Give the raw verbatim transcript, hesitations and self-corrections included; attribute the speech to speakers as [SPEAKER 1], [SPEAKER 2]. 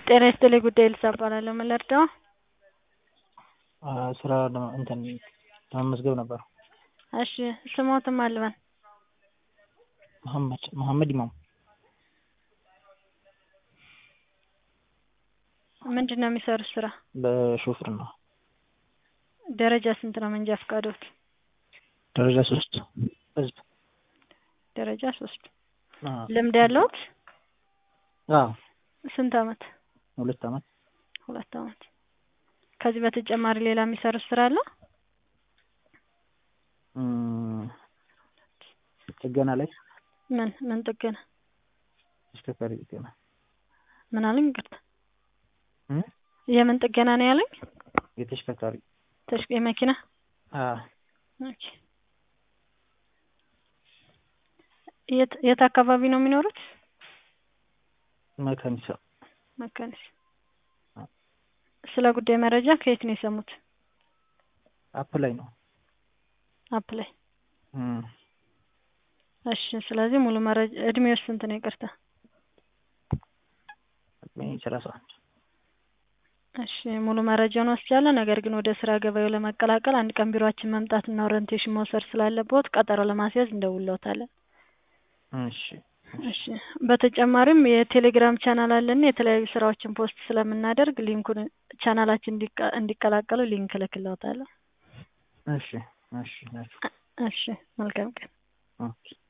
[SPEAKER 1] ጤና ይስጥልኝ ጉዳይ ልሳ እባላለሁ። ምን ልርዳዎ?
[SPEAKER 2] ስራ እንትን ለመመዝገብ ነበር።
[SPEAKER 1] እሺ ስሞትን ማን ልበል?
[SPEAKER 2] መሐመድ መሐመድ ኢማም።
[SPEAKER 1] ምንድነው የሚሰሩት ስራ?
[SPEAKER 2] በሹፍርና።
[SPEAKER 1] ደረጃ ስንት ነው መንጃ ፈቃዶት?
[SPEAKER 2] ደረጃ ሶስት ህዝብ።
[SPEAKER 1] ደረጃ ሶስት
[SPEAKER 2] አዎ።
[SPEAKER 1] ልምድ ያለዎት?
[SPEAKER 2] አዎ።
[SPEAKER 1] ስንት አመት?
[SPEAKER 2] ሁለት አመት።
[SPEAKER 1] ሁለት አመት። ከዚህ በተጨማሪ ሌላ የሚሰሩት ስራ አለ?
[SPEAKER 2] እም ጥገና ላይ።
[SPEAKER 1] ምን ምን ጥገና?
[SPEAKER 2] ተሽከርካሪ ጥገና።
[SPEAKER 1] ምን አሉኝ? ይቅርታ።
[SPEAKER 2] እም
[SPEAKER 1] የምን ጥገና ነው ያሉኝ?
[SPEAKER 2] የተሽከርካሪ።
[SPEAKER 1] ተሽከ የመኪና?
[SPEAKER 2] አዎ።
[SPEAKER 1] ኦኬ። የት የት አካባቢ ነው የሚኖሩት?
[SPEAKER 2] መካኒሳ።
[SPEAKER 1] መካኒሳ። ስለ ጉዳይ መረጃ ከየት ነው የሰሙት?
[SPEAKER 2] አፕ ላይ ነው።
[SPEAKER 1] አፕ ላይ።
[SPEAKER 2] እም
[SPEAKER 1] እሺ ስለዚህ ሙሉ መረጃ እድሜው ስንት ነው? ይቅርታ።
[SPEAKER 2] እድሜ ሰላሳ አንድ።
[SPEAKER 1] እሺ ሙሉ መረጃውን ወስጃለሁ። ነገር ግን ወደ ስራ ገበያው ለመቀላቀል አንድ ቀን ቢሮአችን መምጣትና ኦሪንቴሽን መውሰድ ስላለብዎት ቀጠሮ ለማስያዝ እንደውልዎታለን።
[SPEAKER 2] እሺ
[SPEAKER 1] እሺ በተጨማሪም የቴሌግራም ቻናል አለን። የተለያዩ ስራዎችን ፖስት ስለምናደርግ ሊንኩን ቻናላችን እንዲቀላቀሉ ሊንክ እልክልዎታለሁ።
[SPEAKER 2] እሺ እሺ እሺ።
[SPEAKER 1] እሺ መልካም ቀን።
[SPEAKER 2] ኦኬ።